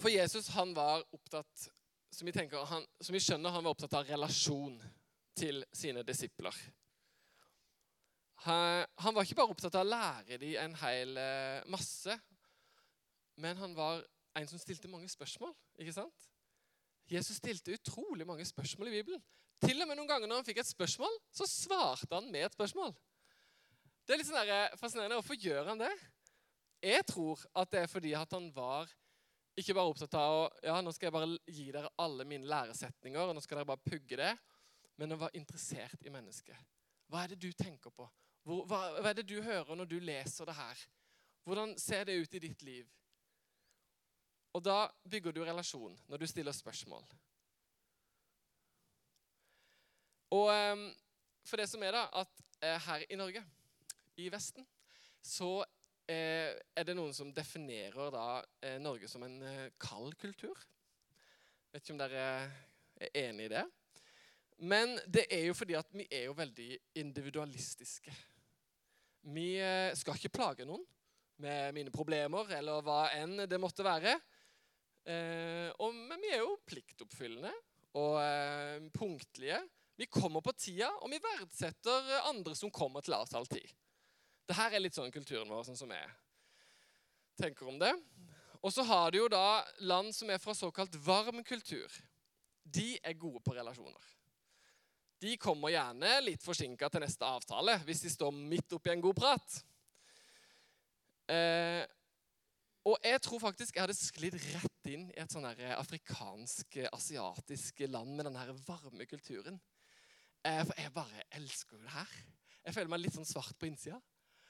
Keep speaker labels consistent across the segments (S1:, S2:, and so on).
S1: For Jesus, han var opptatt, som vi skjønner, han var opptatt av relasjon til sine disipler. Han var ikke bare opptatt av å lære dem en hel masse, men han var en som stilte mange spørsmål, ikke sant? Jesus stilte utrolig mange spørsmål i Bibelen. Til og med noen ganger når han fikk et spørsmål, så svarte han med et spørsmål. Det er litt sånn fascinerende. Hvorfor gjør han det? Jeg tror at det er fordi at han var ikke bare opptatt av ja, nå skal jeg bare gi dere alle mine læresetninger, og nå skal dere bare pugge det, men han var interessert i mennesket. Hva er det du tenker på? Hva er det du hører når du leser det her? Hvordan ser det ut i ditt liv? Og da bygger du relasjon når du stiller spørsmål. Og for det som er da, at her i Norge, i Vesten, så er det noen som definerer da Norge som en kald kultur. Vet ikke om dere er enige i det. Men det er jo fordi at vi er jo veldig individualistiske. Vi skal ikke plage noen med mine problemer, eller hva enn det måtte være. Men vi er jo pliktoppfyllende og punktlige. Vi kommer på tida, og vi verdsetter andre som kommer til avtalt tid. Dette er litt sånn kulturen vår, sånn som jeg tenker om det. Og så har du jo da land som er fra såkalt varm kultur. De er gode på relasjoner. De kommer gjerne litt forsinket til neste avtale, hvis de står midt oppi en god prat. Og jeg tror faktisk jeg hadde sklidd rett inn i et sånn her afrikansk, asiatisk land med den her varme kulturen. For jeg bare elsker det her. Jeg føler meg litt sånn svart på innsida.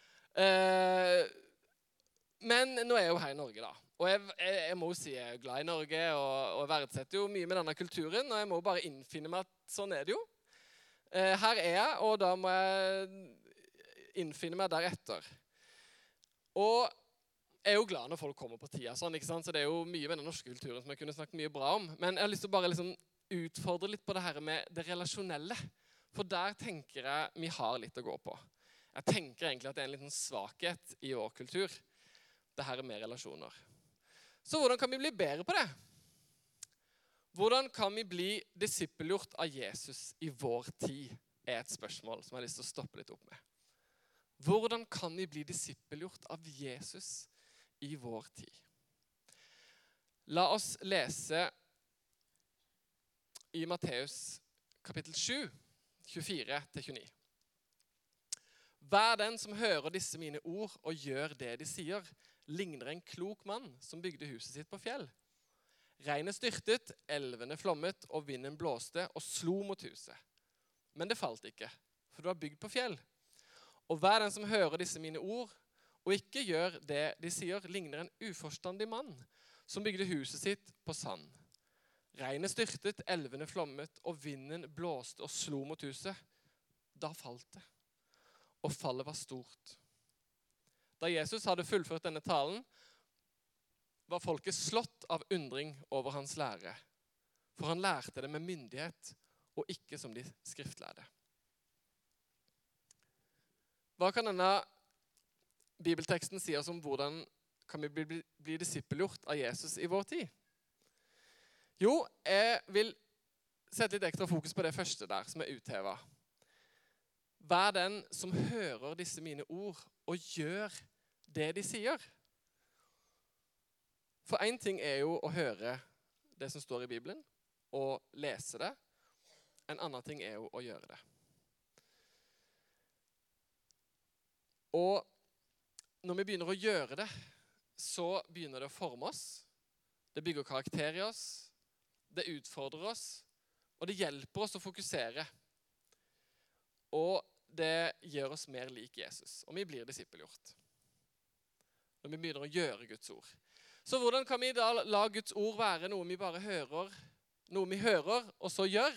S1: Men nå er jeg jo her i Norge da. Og jeg må jo si jeg er glad i Norge, og verdsetter jo mye med denne kulturen, og jeg må bare innfinne meg at sånn er det jo. Her er jeg, og da må jeg innfinne meg deretter. Og jeg er jo glad når folk kommer på tida, sånn, ikke sant? Så det er jo mye med den norske kulturen som jeg kunne snakket mye bra om. Men jeg har lyst til å bare liksom utfordre litt på det her med det relasjonelle. For der tenker jeg vi har litt å gå på. Jeg tenker egentlig at det er en liten svakhet i vår kultur. Det her er med relasjoner. Så hvordan kan vi bli bedre på det? Hvordan kan vi bli disippelgjort av Jesus i vår tid? Er et spørsmål som jeg har lyst til å stoppe litt opp med. Hvordan kan vi bli disippelgjort av Jesus i vår tid? La oss lese i Matteus kapittel 7, 24-29. Hver den som hører disse mine ord og gjør det de sier, ligner en klok mann som bygde huset sitt på fjell. Regnet styrtet, elvene flommet og vinden blåste og slo mot huset. Men det falt ikke, for det var bygd på fjell. Og hver den som hører disse mine ord og ikke gjør det de sier, ligner en uforstandig mann som bygde huset sitt på sand. Regnet styrtet, elvene flommet og vinden blåste og slo mot huset. Da falt det. Og fallet var stort. Da Jesus hadde fullført denne talen, var folket slått av undring over hans lære. For han lærte det med myndighet, og ikke som de skriftlærde. Hva kan denne bibelteksten si oss om hvordan kan vi bli disippelgjort av Jesus i vår tid? Jo, jeg vil sette litt ekstra fokus på det første der, som er uthevet. Vær den som hører disse mine ord og gjør det de sier. For en ting er jo å høre det som står i Bibelen, og lese det. En annen ting er jo å gjøre det. Og når vi begynner å gjøre det, så begynner det å forme oss. Det bygger karakter i oss. Det utfordrer oss. Og det hjelper oss å fokusere. Og det gjør oss mer lik Jesus, og vi blir disippelgjort. Når vi begynner å gjøre Guds ord. Så hvordan kan vi da la Guds ord være noe vi bare hører, noe vi hører og så gjør?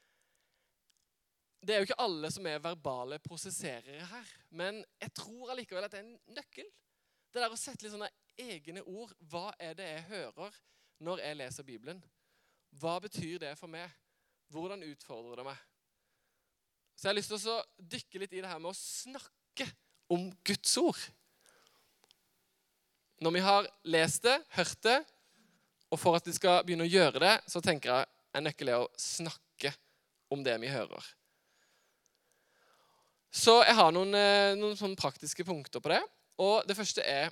S1: Det er jo ikke alle som er verbale prosesserere her, men jeg tror allikevel at det er en nøkkel. Det der å sette litt sånne egne ord, hva er det jeg hører når jeg leser Bibelen? Hva betyr det for meg? Hvordan utfordrer det meg? Så jeg har lyst til å dykke litt i det her med å snakke om Guds ord. Når vi har lest det, hørt det, Og for at de skal begynne å gjøre det, så tenker jeg en nøkkel er å snakke om det vi hører. Så jeg har noen sånne praktiske punkter på det. Og det første er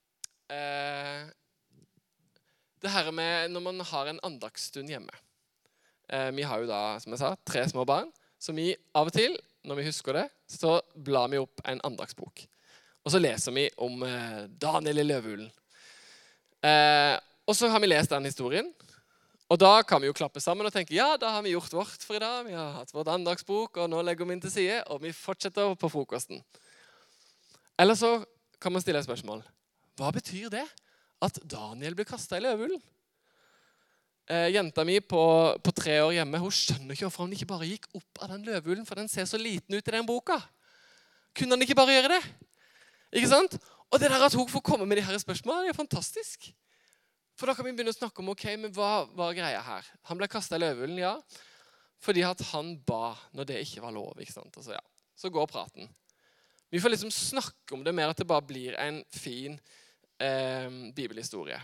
S1: det her med når man har en andagsstund hjemme. Vi har jo da, som jeg sa, 3 små barn. Så vi av og til, når vi husker det, så blar vi opp en andagsbok. Og så leser vi om Daniel i Løvehulen. Og så har vi lest den historien. Og da kan vi jo klappe sammen og tenke, ja, da har vi gjort vårt for i dag. Vi har hatt vårt andagsbok, og nå legger vi inn til side, og vi fortsetter på frokosten. Eller så kan man stille et spørsmål. Hva betyr det at Daniel ble kastet i løvehulen? Jenta mi på 3 år hjemme, hun skjønner ikke hvorfor hun ikke bare gikk opp av den løvehulen, for den ser så liten ut i den boka. Kunne han ikke bare gjøre det? Ikke sant? Og det der at hun får komme med de her spørsmålene, det er fantastisk. For da kan vi begynne å snakke om, ok, men hva var greia her? Han ble kastet i løvehulen, ja, fordi at han ba når det ikke var lov, ikke sant? Altså, ja. Så går praten. Vi får liksom snakke om det mer at det bare blir en fin bibelhistorie.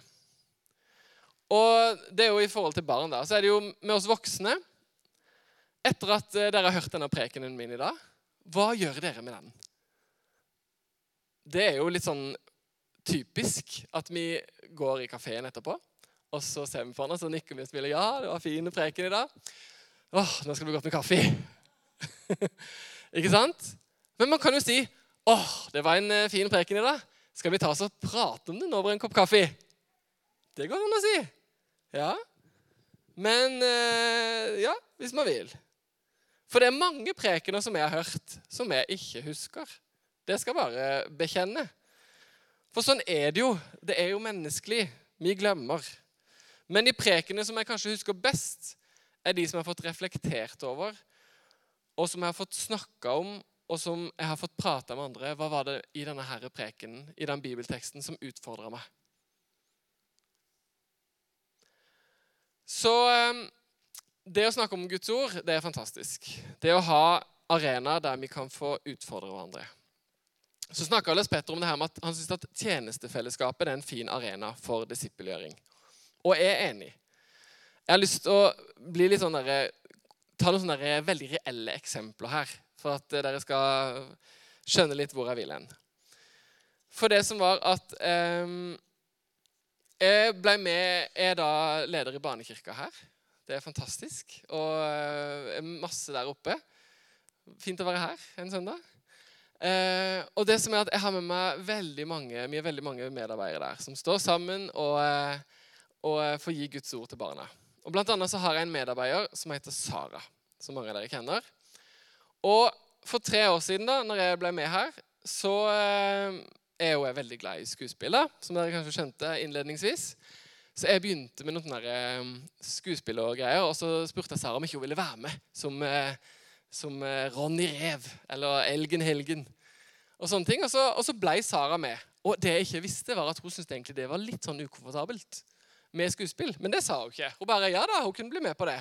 S1: Og det er jo i forhold til barn da, så er det jo med oss voksne. Etter at dere har hørt denne prekenen min i dag, hva gjør dere med den? Det er jo litt sånn typisk at vi går i kaféen etterpå, og så ser vi på den, og så nikker vi og spiller, ja, det var fin preken i dag. Åh, nå skal det bli godt med kaffe. Ikke sant? Men man kan jo si, åh, det var en fin preken i dag. Skal vi ta oss og prate om det over en kopp kaffe? Det går an å si. Ja. Men, ja, hvis man vil. For det er mange prekener som jeg har hørt, som jeg ikke husker. Det skal jeg bare bekjenne. For sånn er det jo. Det er jo menneskelig. Vi glemmer. Men de prekene som jeg kanskje husker best, er de som jeg har fått reflektert over, og som jeg har fått snakket om, og som jeg har fått prate med andre. Hva var det i denne her prekenen, i den bibelteksten, som utfordret meg? Så det å snakke om Guds ord, det er fantastisk. Det å ha arenaer der vi kan få utfordre hverandre. Så snakket Lars Petter om det her med at han synes at tjenestefellesskapet er en fin arena for disippelgjøring. Og jeg er enig. Jeg har lyst til å bli litt sånn ta noen sånne veldig reelle eksempler her, for at dere skal skjønne litt hvor jeg vil hen. For det som var at jeg er da leder i barnekirka her. Det er fantastisk, og masse der oppe. Fint å være her en søndag. Og det som er at jeg har med meg veldig mange medarbeidere der, som står sammen og får gi Guds ord til barna. Og blant annet så har jeg en medarbeider som heter Sara, som mange av dere kjenner. Og for 3 år siden da, når jeg ble med her, så er jeg veldig glad i skuespill, som dere kanskje skjønte innledningsvis. Så jeg begynte med noen skuespill og greier, og så spurte jeg Sara om ikke hun ville være med som Ronny Rev, eller Elgen Helgen, og sånne ting. Og så ble Sara med. Og det jeg ikke visste var at hun syntes egentlig det var litt sånn ukomfortabelt med skuespill. Men det sa hun ikke. Hun bare, ja da, hun kunne bli med på det.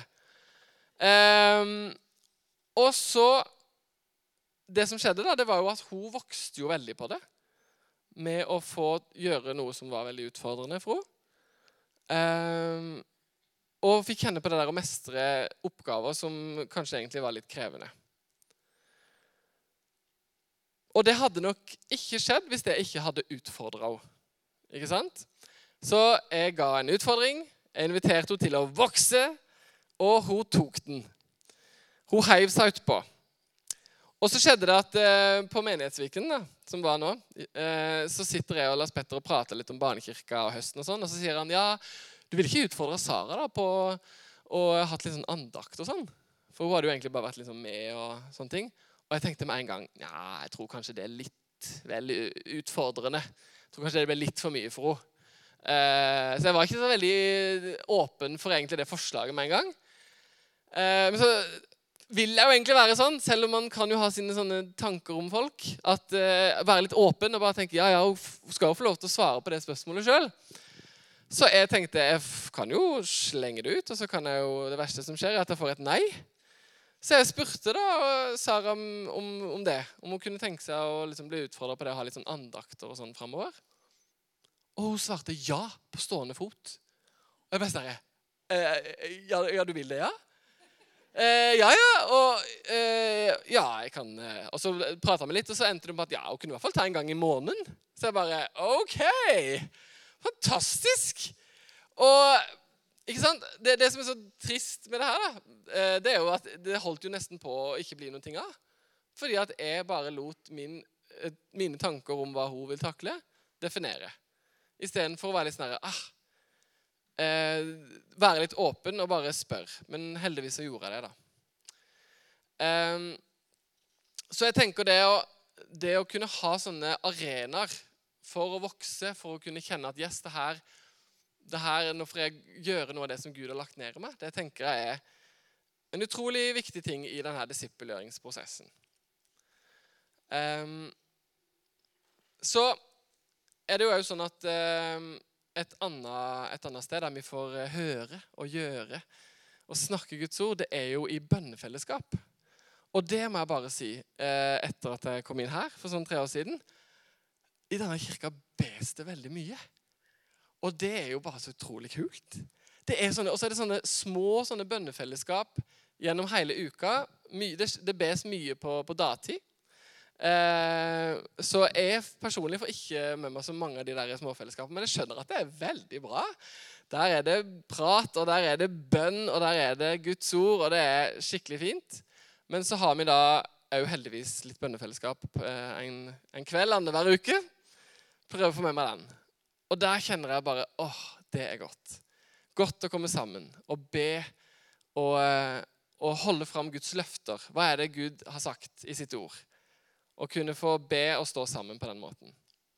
S1: Og så, det som skjedde da, det var jo at hun vokste jo veldig på det, med å få gjøre noe som var veldig utfordrende for henne. Og fikk kjenne på det der å mestre oppgaver som kanskje egentlig var litt krevende. Og det hadde nok ikke skjedd hvis jeg ikke hadde utfordret henne. Ikke sant? Så jeg ga en utfordring, jeg inviterte henne til å vokse, og hun tok den. Hun heiv seg utpå. Og så skjedde det at på menighetsviken, da, som var nå, så sitter jeg og Lars Petter og prater litt om barnekirka og høsten og sånn, og så sier han, ja, du vil ikke utfordre Sara da på å hatt litt sånn andakt og sånn? For hun hadde jo egentlig bare vært litt sånn med og sånne ting. Og jeg tenkte med en gang, ja, jeg tror kanskje det er litt veldig utfordrende. Jeg tror kanskje det ble litt for mye for henne. Så jeg var ikke så veldig åpen for egentlig det forslaget med en gang. Men så vil jeg jo egentlig være sånn, selv om man kan jo ha sine sånne tanker om folk, at være litt åpen og bare tenke, ja, hun skal jo få lov til å svare på det spørsmålet selv. Så jeg tenkte, jeg kan jo slenge det ut, og så kan jeg jo, det verste som skjer er at jeg får et nei. Så jeg spurte da Sara om det, om hun kunne tenke seg å liksom bli utfordret på det, å ha litt sånn andakter og sånn fremover. Og hun svarte ja på stående fot. Og jeg bare sånn, ja, du vil det, ja? Ja, ja, jeg kan. Og så pratet vi litt, og så endte det på at ja, hun kunne i hvert fall ta en gang i måneden. Så jeg bare, ok, fantastisk. Og, ikke sant, det som er så trist med det her da, det er jo at det holdt jo nesten på å ikke bli noen ting av. Fordi at jeg bare lot mine tanker om hva hun vil takle, definere. I stedet for å være litt sånn her, være litt åpen og bare spørre. Men heldigvis så gjorde jeg det da. Så jeg tenker det å kunne ha sånne arenaer for å vokse, for å kunne kjenne at yes, det her nå får jeg gjøre noe av det som Gud har lagt ned i meg, det tenker jeg en utrolig viktig ting i denne disippelgjøringsprosessen. Så det jo sånn at et annet sted der vi får høre og gjøre og snakke Guds ord, det jo i bønnefellesskap. Og det må jeg bare si, etter at jeg kom inn her for sånn 3 år siden, i denne kirka bes det veldig mye. Og det jo bare så utrolig kult. Og så det sånne små sånne bønnefellesskap gjennom hele uka. Det bes mye på dagtid. Så jeg personlig får ikke med meg så mange av de der småfellesskapene, men jeg skjønner at det veldig bra. Der det prat, og der det bønn, og der det Guds ord, og det skikkelig fint. Men så har vi da jo heldigvis litt bønnefellesskap en kveld hver uke. Prøver å få med meg den. Og der kjenner jeg bare, det godt. Godt å komme sammen og be og holde frem Guds løfter. Hva det Gud har sagt i sitt ord? Og kunne få be og stå sammen på den måten.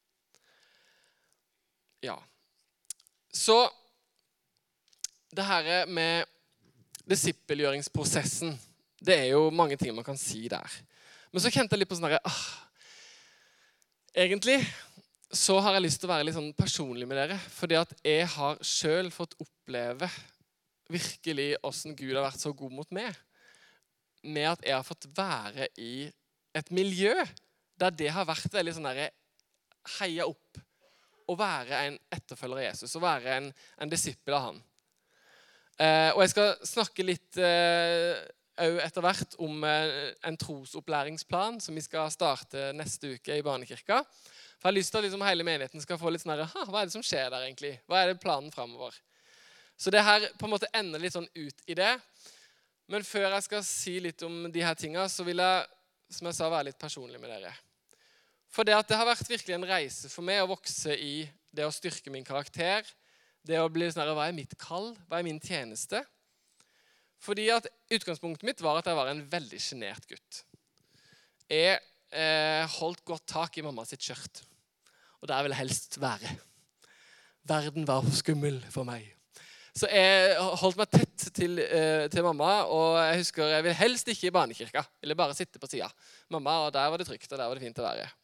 S1: Ja. Så det her med disippelgjøringsprosessen, det jo mange ting man kan si der. Men så kjente jeg litt på sånn der, egentlig så har jeg lyst til å være litt sånn personlig med dere, fordi at jeg har selv fått oppleve virkelig hvordan Gud har vært så god mot meg, med at jeg har fått være i et miljø der det har vært veldig sånn der heia opp å være en etterfølger av Jesus, å være en disippel av han. Og jeg skal snakke litt etter hvert om en trosopplæringsplan som vi skal starte neste uke i Barnekirka. For jeg har lyst til at liksom hele menigheten skal få litt sånn her, hva det som skjer der egentlig? Hva det planen fremover? Så det her på en måte ender litt sånn ut i det. Men før jeg skal si litt om de her tingene, så vil jeg, som jeg sa, være litt personlig med dere. For det har vært virkelig en reise for meg å vokse i det å styrke min karakter, det å bli sånn her, hva mitt kall? Hva min tjeneste? Fordi at utgangspunktet mitt var at jeg var en veldig genert gutt. Jeg holdt godt tak i mamma sitt skjørt. Og der ville jeg helst være. Verden var skummel for meg. Så jeg holdt meg tett til mamma, og jeg husker jeg ville helst ikke i barnekirka. Jeg ville bare sitte på siden. Mamma, og der var det trygt, og der var det fint å være.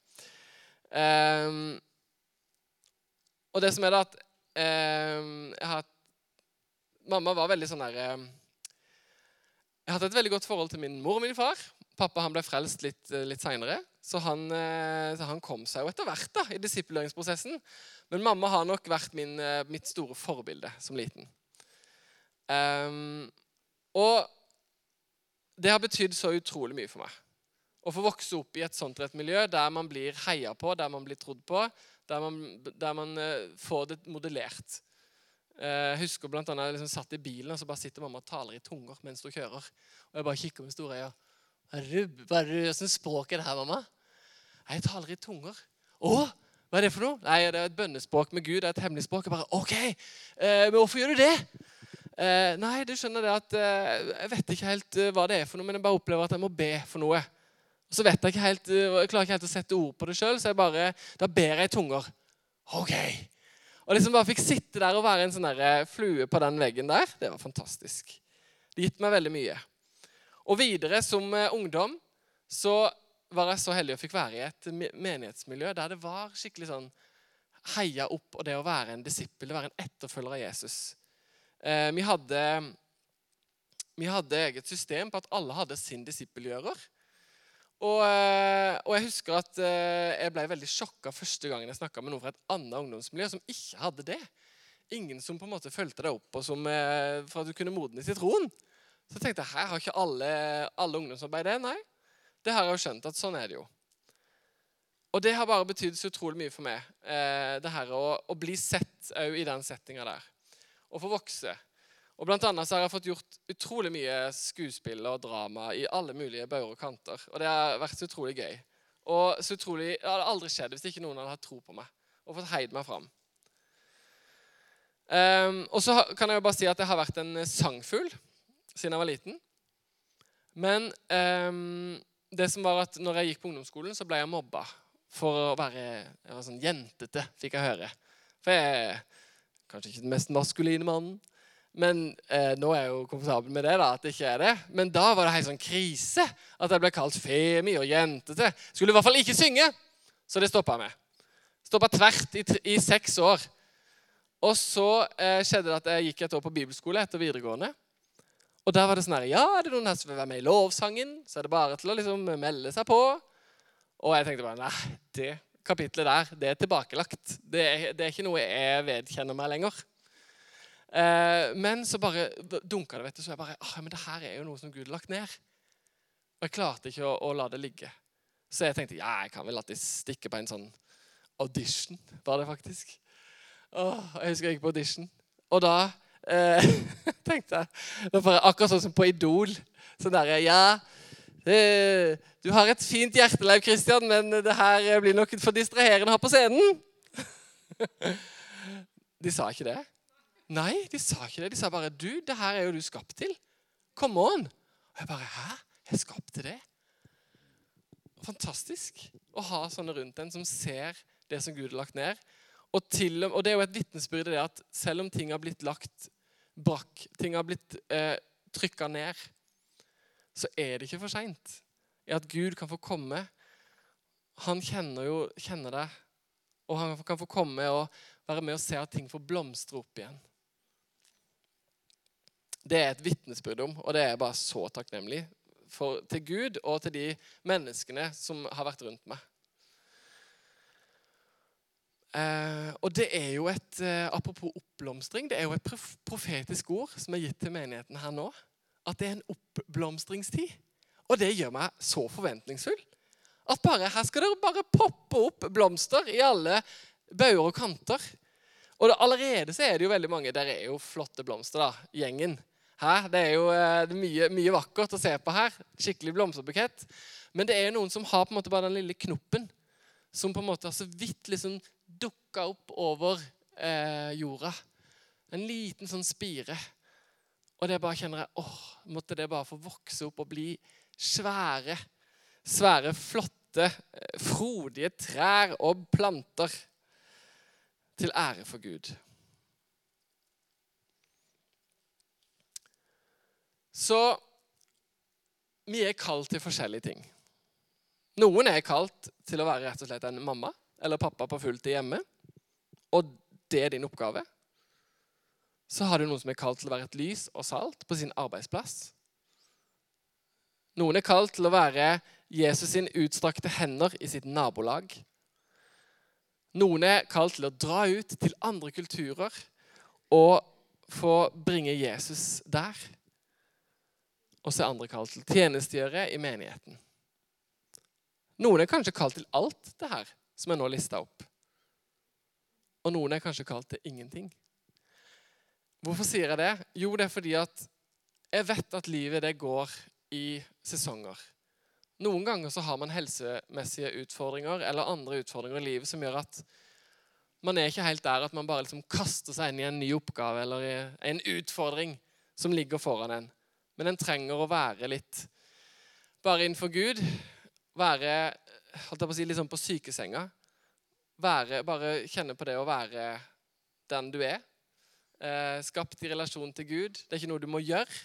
S1: Og det som da at mamma var veldig sånn der jeg hadde et veldig godt forhold til min mor og min far. Pappa han ble frelst litt senere, så han kom seg jo etter hvert da, i disippelgjøringsprosessen. Men mamma har nok vært mitt store forbilde som liten. Og det har betydd så utrolig mye for meg. Å få vokse opp i et sånt rett miljø der man blir heia på, der man blir trodd på, der man får det modellert. Jeg husker blant annet jeg liksom satt i bilen, og så bare sitter mamma og taler i tunger mens du kjører. Og jeg bare kikker med store øyne. Hvordan språk det her, mamma? Jeg taler i tunger. Hva det for noe? Nei, det et bønnespråk med Gud, det et hemmelig språk. Jeg bare, ok, men hvorfor gjør du det? Nei, du skjønner det at jeg vet ikke helt hva det for noe, men jeg bare opplever at jeg må be for noe. Og så vet jeg ikke helt, jeg klarer ikke helt å sette ord på det selv, så da ber jeg i tunger. Ok. Og liksom bare fikk sitte der og være en sånn der flue på den veggen der, det var fantastisk. Det gitt meg veldig mye. Og videre som ungdom, så var jeg så heldig å fikk være i et menighetsmiljø der det var skikkelig sånn heia opp, og det å være en disippel, være en etterfølger av Jesus. Vi hadde eget system på at alle hadde sin disippelgjører. Og jeg husker at jeg ble veldig sjokket første gangen jeg snakket med noen fra et annet ungdomsmiljø som ikke hadde det. ingen som på en måte følte deg opp, og som, for at du kunne modne i troen. Så tenkte jeg, her har ikke alle ungdomsarbeid det? Nei, det har jeg jo skjønt at sånn er det jo. Og det har bare betydd så utrolig mye for meg, det her å bli sett i den settingen der, og få vokse. Og blant annet så har jeg fått gjort utrolig mye skuespill og drama i alle mulige bauger og kanter, og det har vært så utrolig gøy. Og så utrolig, det hadde aldri skjedd hvis ikke noen hadde hatt tro på meg, og fått heid meg fram. Og så kan jeg jo bare si at jeg har vært en sangfugl siden jeg var liten. Men det som var at når jeg gikk på ungdomsskolen, så ble jeg mobba for å jeg var sånn jentete, fikk jeg høre. For jeg er kanskje ikke den mest maskuline mannen, men nå er jeg jo komfortabel med det da, at det ikke er det. Men da var det helt sånn krise, at jeg ble kalt femi og jentete. Skulle i hvert fall ikke synge, så det stoppet jeg med. Stoppet tvert i 6 år. Og så skjedde det at jeg gikk et år på bibelskole etter videregående. Og der var det sånn her, ja, er det noen her som vil være med i lovsangen? Så er det bare til å liksom melde seg på. Og jeg tenkte bare, nei, det kapitlet der, det er tilbakelagt. Det er ikke noe jeg vedkjenner meg lenger. Men så bare dunket det, vet du, så jeg bare, men det her er jo noe som Gud har lagt ned. Og jeg klarte ikke å la det ligge. Så jeg tenkte, ja, jeg kan vel alltid stikke på en sånn audition, var det faktisk. Jeg husker jeg gikk på audition. Og da tenkte jeg, det var akkurat sånn som på Idol. Sånn der, ja, du har et fint hjertelev, Kristian, men det her blir nok for distraherende å ha på scenen. De sa ikke det. Nei, de sa ikke det. De sa bare, du, det her er jo du skapt til. Come on. Og jeg bare, hæ? Jeg er skapt til det? Fantastisk å ha sånne rundt en som ser det som Gud har lagt ned. Og det er jo et vittnesbyrd i det at selv om ting har blitt lagt brakk, ting har blitt trykket ned, så er det ikke for sent. I at Gud kan få komme. Han kjenner deg, og han kan få komme og være med og se at ting får blomstre opp igjen. Det er et vittnesbyrd om, og det er bare så takknemlig til Gud og til de menneskene som har vært rundt meg. Og det er jo apropos oppblomstring, det er jo et profetisk ord som er gitt til menigheten her nå, at det er en oppblomstringstid. Og det gjør meg så forventningsfull. At her skal det bare poppe opp blomster i alle bauger og kanter. Og allerede så er det jo veldig mange, der er jo flotte blomster da, gjengen. Det er jo mye vakkert å se på her, skikkelig blomsterbukett. Men det er jo noen som har på en måte bare den lille knoppen, som på en måte har så vidt liksom dukket opp over jorda. En liten sånn spire. Og det bare kjenner jeg, måtte det bare få vokse opp og bli svære, flotte, frodige trær og planter til ære for Gud. Så vi er kalt til forskjellige ting. Noen er kalt til å være rett og slett en mamma eller pappa på fulltid hjemme, og det er din oppgave. Så har du noen som er kalt til å være et lys og salt på sin arbeidsplass. Noen er kalt til å være Jesus sin utstrakte hender i sitt nabolag. Noen er kalt til å dra ut til andre kulturer og få bringe Jesus der. Og så er andre kalt til tjenestegjøre i menigheten. Noen er kanskje kalt til alt det her som jeg nå listet opp. Og noen er kanskje kalt til ingenting. Hvorfor sier jeg det? Jo, det er fordi at jeg vet at livet det går i sesonger. Noen ganger så har man helsemessige utfordringer eller andre utfordringer i livet som gjør at man er ikke helt der at man bare liksom kaster seg inn i en ny oppgave eller i en utfordring som ligger foran en. Men en trenger å være litt bare innenfor Gud, være, holdt jeg på å si, litt sånn på sykesenga, bare kjenne på det å være den du er, skapt i relasjon til Gud. Det er ikke noe du må gjøre.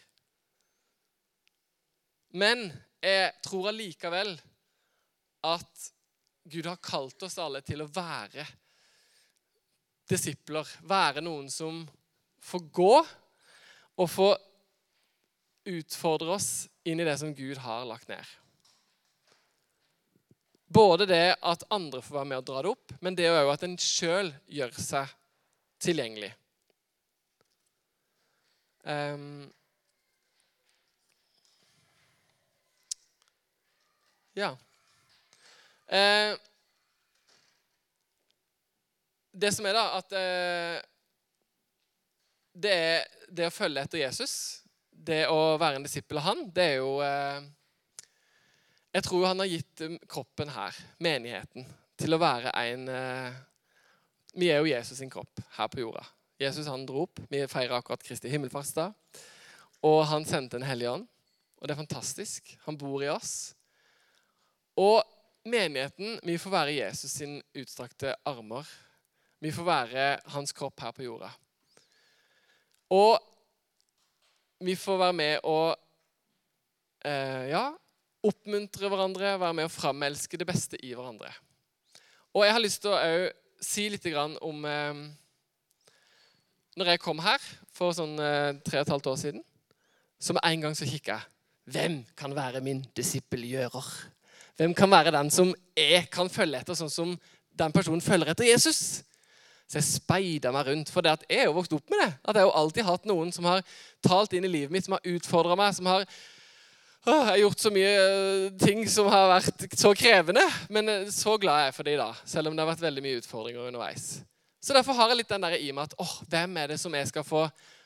S1: Men jeg tror allikevel at Gud har kalt oss alle til å være disipler, være noen som får gå og får utfordre oss inn i det som Gud har lagt ned. Både det at andre får være med og dra det opp, men det er jo at en selv gjør seg tilgjengelig. Ja. Det som da, at det å følge etter Jesus, det å være en disippel av han, det jo jeg tror han har gitt kroppen her, menigheten, til å være en vi jo Jesus sin kropp her på jorda. Jesus han dro opp, vi feirer akkurat Kristi himmelfartsdag, og han sendte en hellig ånd, og det fantastisk, han bor i oss. Og menigheten, vi får være Jesus sin utstrakte armer, vi får være hans kropp her på jorda. Og vi får være med og oppmuntre hverandre, være med og framelske det beste i hverandre. Og jeg har lyst til å si litt om når jeg kom her for sånn 3,5 år siden, så med en gang så kikket jeg, hvem kan være min disippelgjører? Hvem kan være den som jeg kan følge etter, sånn som den personen følger etter Jesus? Så jeg speidet meg rundt, for det at jeg jo vokst opp med det. At jeg jo alltid hatt noen som har talt inn i livet mitt, som har utfordret meg, som har jeg har gjort så mye ting som har vært så krevende, men så glad jeg er for det da, selv om det har vært veldig mye utfordringer underveis. Så derfor har jeg litt den der i meg at, hvem er det som jeg skal få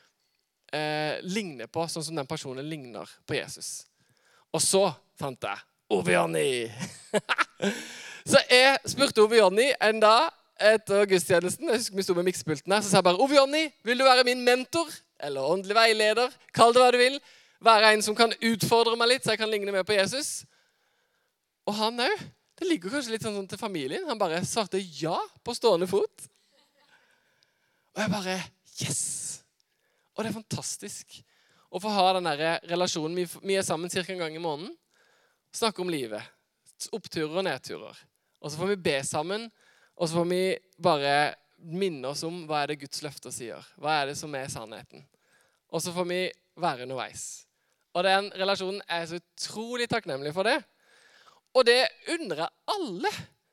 S1: ligne på, sånn som den personen ligner på Jesus? Og så fant jeg Ove Jonny. Så jeg spurte Ove Jonny en dag etter gudstjenesten, jeg husker vi stod med miksepulten her, så sa jeg bare, Ove Jonny, vil du være min mentor, eller åndelig veileder, kall det hva du vil, være en som kan utfordre meg litt, så jeg kan ligne mer på Jesus. Og han også, det ligger kanskje litt sånn til familien, han bare svarte ja på stående fot. Og jeg bare, yes! Og det er fantastisk å få ha den der relasjonen, vi sammen cirka en gang i måneden, snakke om livet, oppturer og nedturer. Og så får vi be sammen, og så får vi bare minne oss om hva er det Guds løfter sier. Hva er det som er sannheten. Og så får vi være underveis. Og den relasjonen er så utrolig takknemlig for det. Og det undrer alle.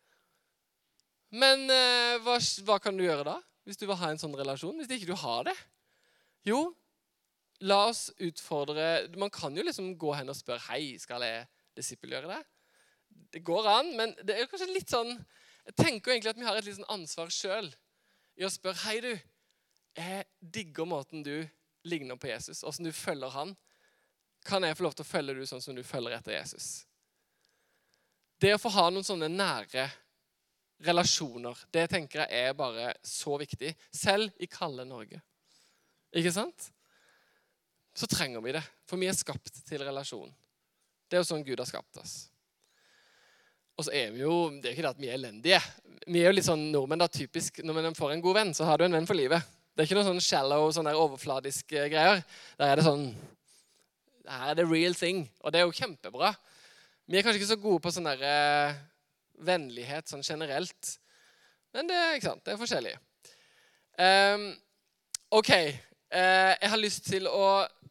S1: Men hva kan du gjøre da, hvis du vil ha en sånn relasjon? Hvis ikke du har det? Jo, la oss utfordre. Man kan jo liksom gå hen og spørre, hei, skal jeg disippelgjøre det? Det går an, men det er kanskje litt sånn, jeg tenker egentlig at vi har et litt sånn ansvar selv i å spørre, hei du, jeg digger måten du ligner på Jesus, og hvordan du følger han. Kan jeg få lov til å følge du sånn som du følger etter Jesus? Det å få ha noen sånne nære relasjoner, det tenker jeg er bare så viktig, selv i kalde Norge. Ikke sant? Så trenger vi det, for vi er skapt til relasjon. Det er jo sånn Gud har skapt oss. Og så er vi jo, det er ikke det at vi er elendige. Vi er jo litt sånn nordmenn da, typisk. Når man får en god venn, så har du en venn for livet. Det er ikke noe sånn shallow, sånn der overfladisk greier. Der er det sånn, her er det real thing. Og det er jo kjempebra. Vi er kanskje ikke så gode på sånn der vennlighet sånn generelt. Men det er ikke sant, det er forskjellig. Ok, jeg har lyst til å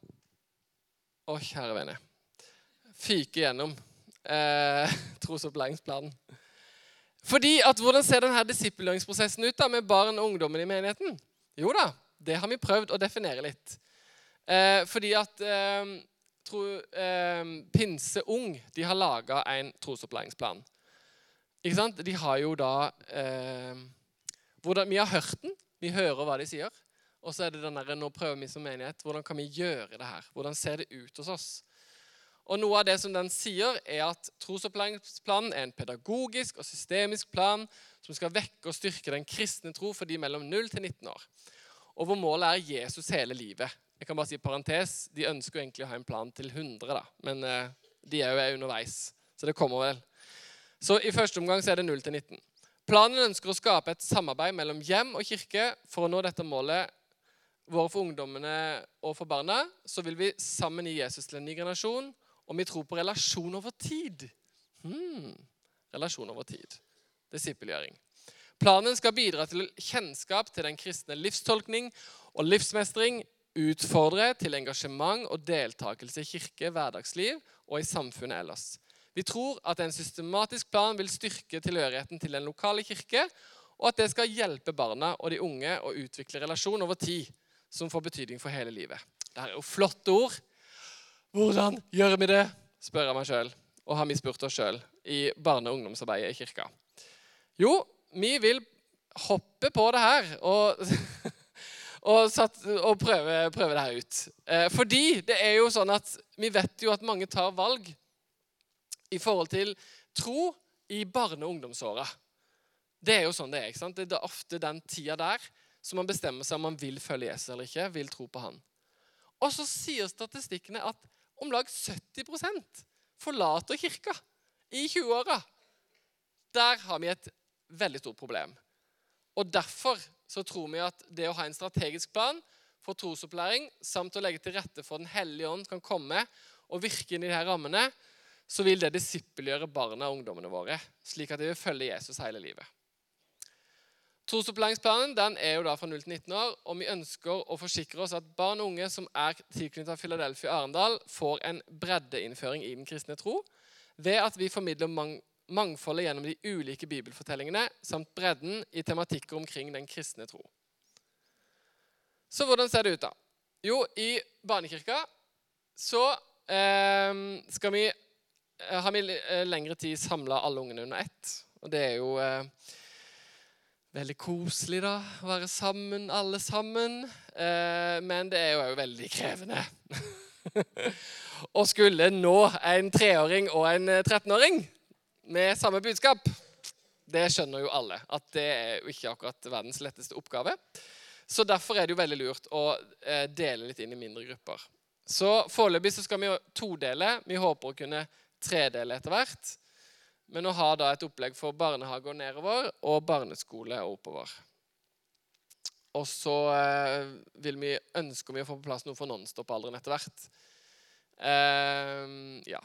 S1: kjære venner, fyke gjennom trosopplæringsplanen. Fordi at hvordan ser denne disippelgjøringsprosessen ut da, med barn og ungdommen i menigheten? Jo da, det har vi prøvd å definere litt. Fordi at Pinse Ung, de har laget en trosopplæringsplan. Ikke sant? De har jo da vi har hørt den, vi hører hva de sier, og så er det den der, nå prøver vi som menighet, hvordan kan vi gjøre det her? Hvordan ser det ut hos oss? Og noe av det som den sier er at trosopplæringsplanen er en pedagogisk og systemisk plan som skal vekke og styrke den kristne tro for de mellom 0 til 19 år. Og hvor målet er Jesus hele livet. Jeg kan bare si parentes, de ønsker jo egentlig å ha en plan til 100 da, men de er jo underveis, så det kommer vel. Så i første omgang så er det 0 til 19. Planen ønsker å skape et samarbeid mellom hjem og kirke for å nå dette målet våre for ungdommene og for barna. Så vil vi sammen gi Jesus til en ny generasjon, og vi tror på relasjon over tid. Relasjon over tid. Disippelgjøring. Planen skal bidra til kjennskap til den kristne livstolkning og livsmestring, utfordre til engasjement og deltakelse i kirke, hverdagsliv og i samfunnet ellers. Vi tror at en systematisk plan vil styrke tilhørigheten til den lokale kirke, og at det skal hjelpe barna og de unge å utvikle relasjon over tid, som får betydning for hele livet. Det her er jo flotte ord. Hvordan gjør vi det? Spør jeg meg selv. Og har vi spurt oss selv i barne- og ungdomsarbeidet i kirka? Jo, vi vil hoppe på det her og prøve det her ut. Fordi det er jo sånn at vi vet jo at mange tar valg i forhold til tro i barne- og ungdomsåret. Det er jo sånn det er, ikke sant? Det er ofte den tida der som man bestemmer seg om man vil følge Jesus eller ikke, vil tro på han. Og så sier statistikkene at om lag 70% forlater kirka i 20-åra. Der har vi et veldig stort problem. Og derfor så tror vi at det å ha en strategisk plan for trosopplæring, samt å legge til rette for den hellige ånd kan komme og virke inn i de her rammene, så vil det disippelgjøre barna og ungdommene våre, slik at de vil følge Jesus hele livet. Trosopplæringsplanen den er jo da fra 0 til 19 år, og vi ønsker å forsikre oss at barn og unge som er tilknyttet Philadelphia og Arendal får en breddeinnføring i den kristne tro, ved at vi formidler mangfoldet gjennom de ulike bibelfortellingene, samt bredden i tematikker omkring den kristne tro. Så hvordan ser det ut da? Jo, i barnekirka så har vi lengre tid samlet alle ungene under ett. Og det er jo veldig koselig da, å være sammen, alle sammen. Men det er jo veldig krevende. Og skulle nå en 3-åring og en 13-åring med samme budskap, det skjønner jo alle, at det er jo ikke akkurat verdens letteste oppgave. Så derfor er det jo veldig lurt å dele litt inn i mindre grupper. Så foreløpig så skal vi jo todele. Vi håper å kunne tredele etter hvert. Men å ha da et opplegg for barnehage og nedover, og barneskole og oppover. Og så ønsker vi å få på plass noe for non-stop-alderen etter hvert. Ja.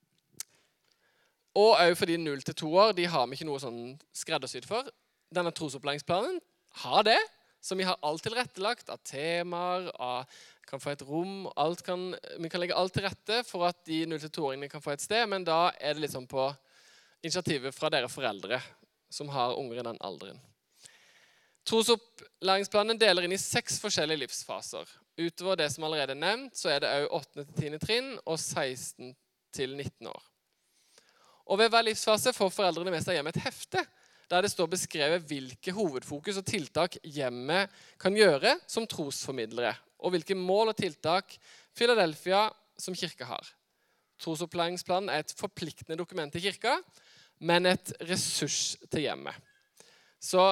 S1: Og også fordi 0 til 2 år, de har vi ikke noe sånn skreddersydd for. Denne trosopplæringsplanen har det, så vi har alt tilrettelagt av temaer, kan få et rom, vi kan legge alt til rette for at de 0 til 2-åringene kan få et sted, men da er det litt sånn på initiativet fra dere foreldre som har unger i den alderen. Trosopplæringsplanen deler inn i 6 forskjellige livsfaser. Utover det som allerede er nevnt, så er det også 8. til 10. trinn og 16 til 19 år. Og ved hver livsfase får foreldrene med seg hjem et hefte, der det står beskrevet hvilke hovedfokus og tiltak hjemmet kan gjøre som trosformidlere, og hvilke mål og tiltak Philadelphia som kirke har. Trosopplæringsplanen er et forpliktende dokument til kirka, men et ressurs til hjemmet. Så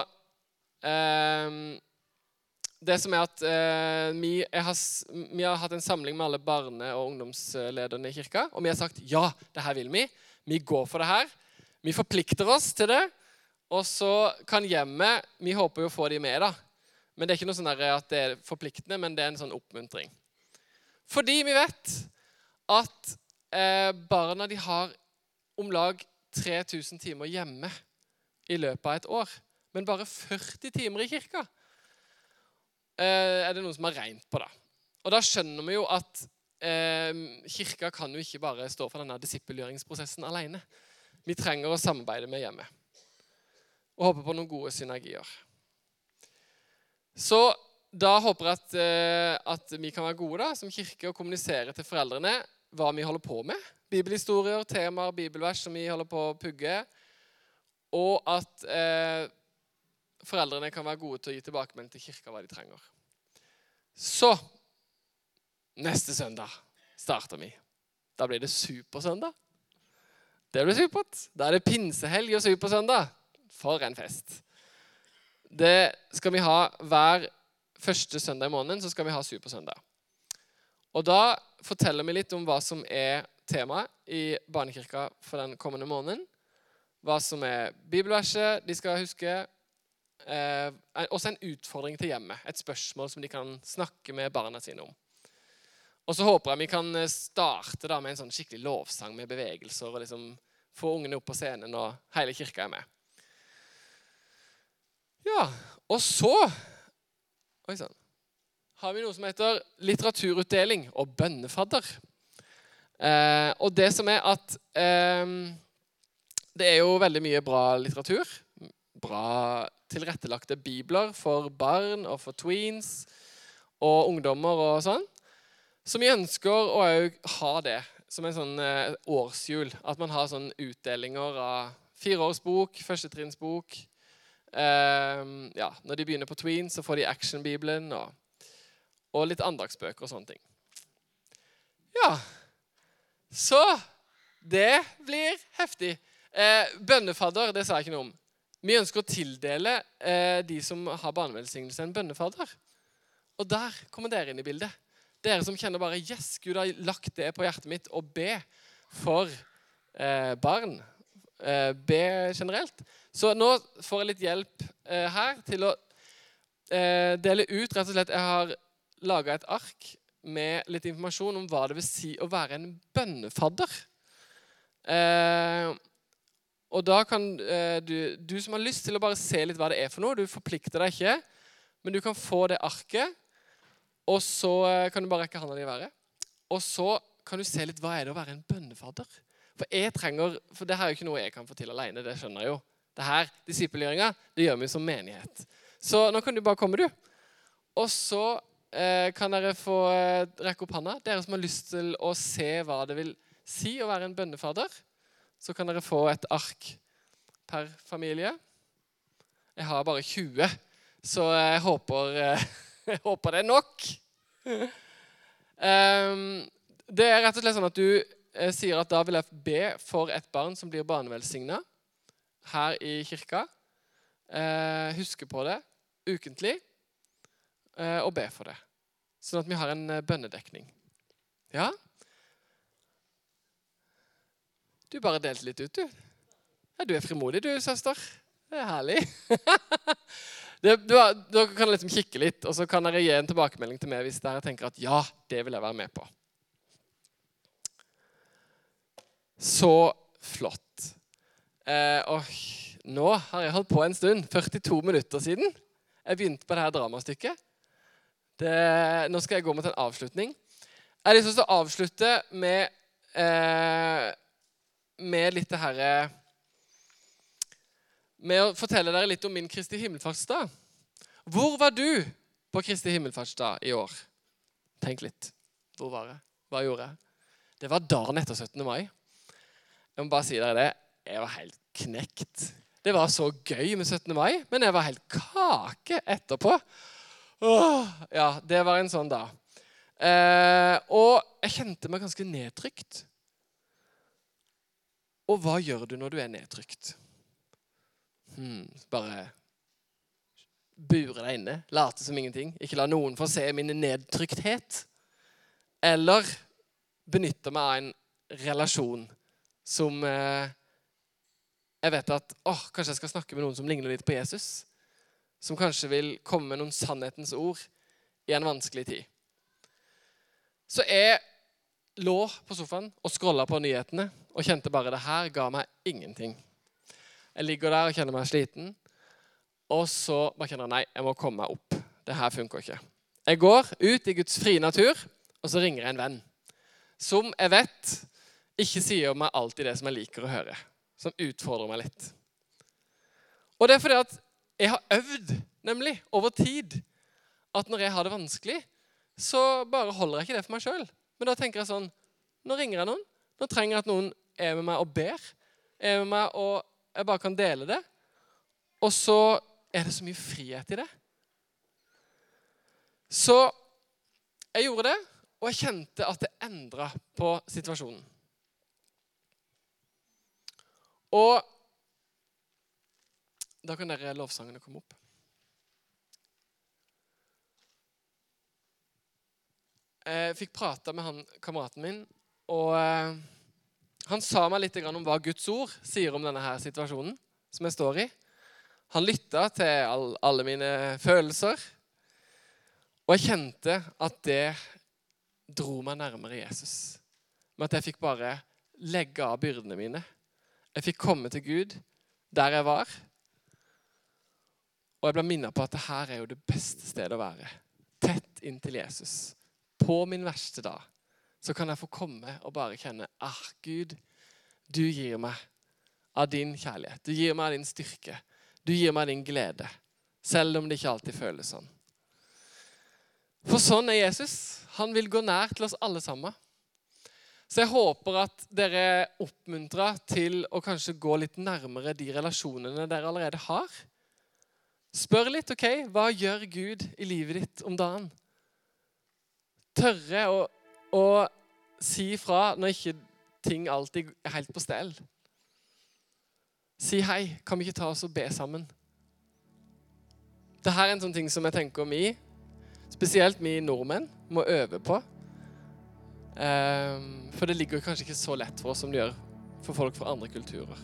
S1: det som er at vi har hatt en samling med alle barne- og ungdomslederne i kirka, og vi har sagt, ja, det her vil vi. Vi går for det her. Vi forplikter oss til det, og så kan hjemmet, vi håper jo å få de med da. Men det er ikke noe sånn at det er forpliktende, men det er en sånn oppmuntring. Fordi vi vet at barna de har om lag 3000 timer hjemme i løpet av et år, men bare 40 timer i kirka. Er det noen som har regnet på det? Og da skjønner vi jo at kirka kan jo ikke bare stå for denne disippelgjøringsprosessen alene. Vi trenger å samarbeide med hjemmet. Og håper på noen gode synergier. Så da håper jeg at vi kan være gode da, som kirke og kommunisere til foreldrene hva vi holder på med. Bibelhistorier, temaer, bibelvers som vi holder på å pugge. Og at foreldrene kan være gode til å gi tilbakemelding til kirka hva de trenger. Så, neste søndag starter vi. Da blir det supersøndag. Det blir supert. Da er det pinsehelg og supersøndag. For en fest. Det skal vi ha hver første søndag i måneden, så skal vi ha supersøndag. Og da forteller vi litt om hva som er temaet i barnekirka for den kommende måneden. Hva som er bibelverset de skal huske. Også en utfordring til hjemmet. Et spørsmål som de kan snakke med barna sine om. Og så håper jeg vi kan starte da med en sånn skikkelig lovsang med bevegelser, og liksom få ungene opp på scenen, og hele kirka er med. Ja, og så har vi noe som heter litteraturutdeling og bønnefadder. Og det som er at det er jo veldig mye bra litteratur, bra tilrettelagte bibler for barn og for tweens og ungdommer og sånn. Så vi ønsker å ha det som en sånn årsjul. At man har sånn utdelinger av 4-årsbok, førstetrinnsbok. Ja, når de begynner på Tween, så får de Action-bibelen og litt andagsbøker og sånne ting. Ja, så det blir heftig. Bønnefadder, det sa jeg ikke noe om. Vi ønsker å tildele de som har barnevelsignelse en bønnefadder. Og der kommer dere inn i bildet. Dere som kjenner bare, yes, Gud har lagt det på hjertet mitt å be for barn. Be generelt. Så nå får jeg litt hjelp her til å dele ut, rett og slett. Jeg har laget et ark med litt informasjon om hva det vil si å være en bønnefadder. Og da kan du som har lyst til å bare se litt hva det er for noe, du forplikter deg ikke, men du kan få det arket, og så kan du bare rekke hånda di i været. Og så kan du se litt hva er det å være en bønnefadder. For det her er jo ikke noe jeg kan få til alene, det skjønner jeg jo. Det her, disippelgjøringa, det gjør vi som menighet. Så nå kan du bare komme, du. Og så kan dere få rekke opp hånda. Dere som har lyst til å se hva det vil si å være en bønnefadder, så kan dere få et ark per familie. Jeg har bare 20, så jeg håper det er nok. Det er rett og slett sånn at du sier at da vil jeg be for et barn som blir barnevelsignet her i kirka. Huske på det ukentlig og be for det. Sånn at vi har en bønnedekning. Ja? Du bare delte litt ut, du. Ja, du er frimodig, du, søster. Det er herlig. Da kan dere liksom kikke litt, og så kan dere gi en tilbakemelding til meg hvis dere tenker at ja, det vil jeg være med på. Så flott. Og nå har jeg holdt på en stund, 42 minutter siden. Jeg begynte på det her dramastykket. Nå skal jeg gå mot en avslutning. Jeg har lyst til å avslutte med litt det her, med å fortelle dere litt om min Kristi himmelfartsdag. Hvor var du på Kristi himmelfartsdag i år? Tenk litt. Hvor var jeg? Hva gjorde jeg? Det var dagen etter 17. mai. Jeg må bare si dere det. Jeg var helt knekt. Det var så gøy med 17. mai, men jeg var helt kake etterpå. Ja, det var en sånn dag. Og jeg kjente meg ganske nedtrykt. Og hva gjør du når du er nedtrykt? Bare bure deg inne, late som ingenting. Ikke la noen få se min nedtrykthet. Eller benytte meg av en relasjon som jeg vet at kanskje jeg skal snakke med noen som ligner litt på Jesus. Som kanskje vil komme med noen sannhetens ord i en vanskelig tid. Så jeg lå på sofaen og scrollet på nyhetene og kjente bare det her ga meg ingenting. Jeg ligger der og kjenner meg sliten, og så bare kjenner jeg, nei, jeg må komme meg opp. Det her funker ikke. Jeg går ut i Guds frie natur, og så ringer jeg en venn, som jeg vet ikke sier meg alltid det som jeg liker å høre, som utfordrer meg litt. Og det er fordi at jeg har øvd, nemlig, over tid, at når jeg har det vanskelig, så bare holder jeg ikke det for meg selv. Men da tenker jeg sånn, nå ringer jeg noen, nå trenger jeg at noen er med meg og ber, er med meg og jeg bare kan dele det. Og så er det så mye frihet i det. Så jeg gjorde det, og jeg kjente at det endret på situasjonen. Og da kan dere lovsangene komme opp. Jeg fikk prate med kameraten min, og han sa meg litt om hva Guds ord sier om denne her situasjonen som jeg står i. Han lyttet til alle mine følelser, og jeg kjente at det dro meg nærmere Jesus. Med at jeg fikk bare legge av byrdene mine. Jeg fikk komme til Gud der jeg var, og jeg ble minnet på at det her er jo det beste stedet å være. Tett inntil Jesus. På min verste dag så kan jeg få komme og bare kjenne, Gud, du gir meg av din kjærlighet. Du gir meg av din styrke. Du gir meg din glede. Selv om det ikke alltid føles sånn. For sånn er Jesus. Han vil gå nær til oss alle sammen. Så jeg håper at dere er oppmuntret til å kanskje gå litt nærmere de relasjonene dere allerede har. Spør litt, ok, hva gjør Gud i livet ditt om dagen? Tørre å si fra når ikke ting alltid er helt på stell. Si hei, kan vi ikke ta oss og be sammen? Dette er en sånn ting som jeg tenker spesielt vi nordmenn, må øve på. For det ligger kanskje ikke så lett for oss som det gjør for folk fra andre kulturer.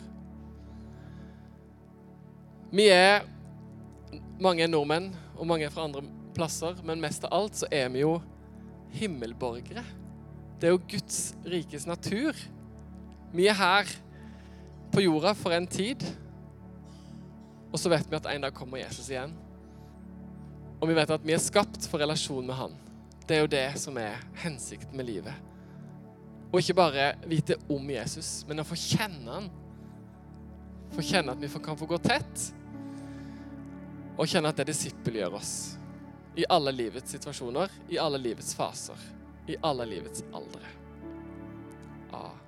S1: Vi er mange nordmenn, og mange fra andre plasser, men mest av alt så er vi jo himmelborgere. Det er jo Guds rikes natur. Vi er her på jorda for en tid, og så vet vi at en dag kommer Jesus igjen. Og vi vet at vi er skapt for relasjon med han. Det er jo det som er hensikten med livet. Og ikke bare vite om Jesus, men å få kjenne han. Få kjenne at vi kan få gå tett, og kjenne at det disippelgjør oss. I alle livets situasjoner, i alle livets faser, i alle livets aldre. Amen.